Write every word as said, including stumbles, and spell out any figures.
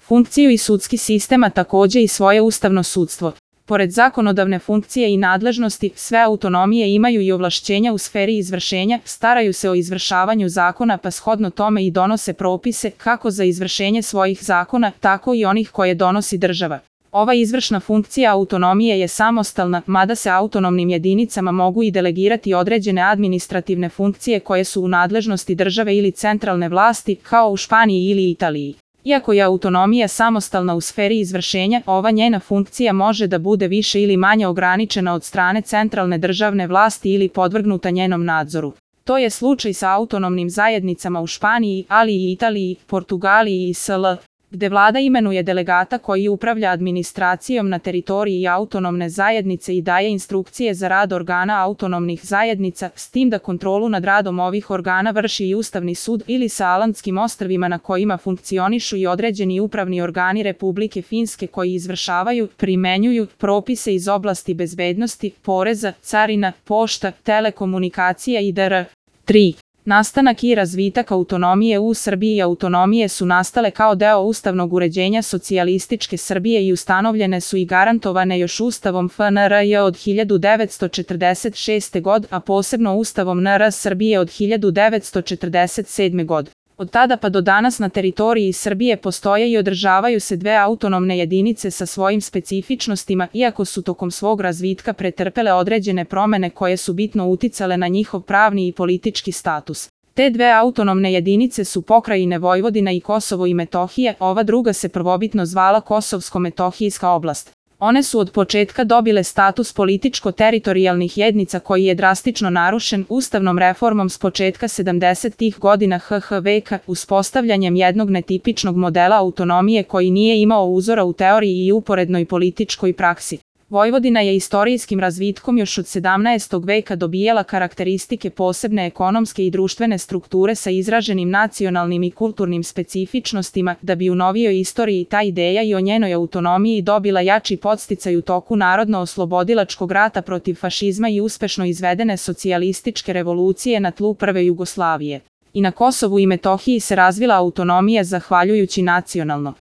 funkciju i sudski sistem, a takođe i svoje ustavno sudstvo. Pored zakonodavne funkcije i nadležnosti, sve autonomije imaju i ovlašćenja u sferi izvršenja, staraju se o izvršavanju zakona pa shodno tome i donose propise kako za izvršenje svojih zakona, tako i onih koje donosi država. Ova izvršna funkcija autonomije je samostalna, mada se autonomnim jedinicama mogu i delegirati određene administrativne funkcije koje su u nadležnosti države ili centralne vlasti, kao u Španiji ili Italiji. Iako je autonomija samostalna u sferi izvršenja, ova njena funkcija može da bude više ili manje ograničena od strane centralne državne vlasti ili podvrgnuta njenom nadzoru. To je slučaj sa autonomnim zajednicama u Španiji, ali i Italiji, Portugaliji i S L, gde vlada imenuje delegata koji upravlja administracijom na teritoriji autonomne zajednice i daje instrukcije za rad organa autonomnih zajednica, s tim da kontrolu nad radom ovih organa vrši i Ustavni sud ili sa Alandskim ostrvima na kojima funkcionišu i određeni upravni organi Republike Finske koji izvršavaju, primenjuju propise iz oblasti bezbednosti, poreza, carina, pošta, telekomunikacija i dr. tri. Nastanak i razvitak autonomije u Srbiji. Autonomije su nastale kao deo ustavnog uređenja socijalističke Srbije i ustanovljene su i garantovane još Ustavom F N R J od hiljadu devetsto četrdeset šeste. godine, a posebno Ustavom N R Srbije od hiljadu devetsto četrdeset sedme. godine. Od tada pa do danas na teritoriji Srbije postoje i održavaju se dve autonomne jedinice sa svojim specifičnostima, iako su tokom svog razvitka pretrpele određene promene koje su bitno uticale na njihov pravni i politički status. Te dve autonomne jedinice su pokrajine Vojvodina i Kosovo i Metohija, ova druga se prvobitno zvala Kosovsko-Metohijska oblast. One su od početka dobile status političko-teritorijalnih jednica koji je drastično narušen ustavnom reformom s početka sedamdesetih godina H H veka, uspostavljanjem jednog netipičnog modela autonomije koji nije imao uzora u teoriji i uporednoj političkoj praksi. Vojvodina je istorijskim razvitkom još od sedamnaestog veka dobijala karakteristike posebne ekonomske i društvene strukture sa izraženim nacionalnim i kulturnim specifičnostima, da bi u novijoj istoriji ta ideja i o njenoj autonomiji dobila jači podsticaj u toku narodno-oslobodilačkog rata protiv fašizma i uspešno izvedene socijalističke revolucije na tlu prve Jugoslavije. I na Kosovu i Metohiji se razvila autonomija zahvaljujući nacionalno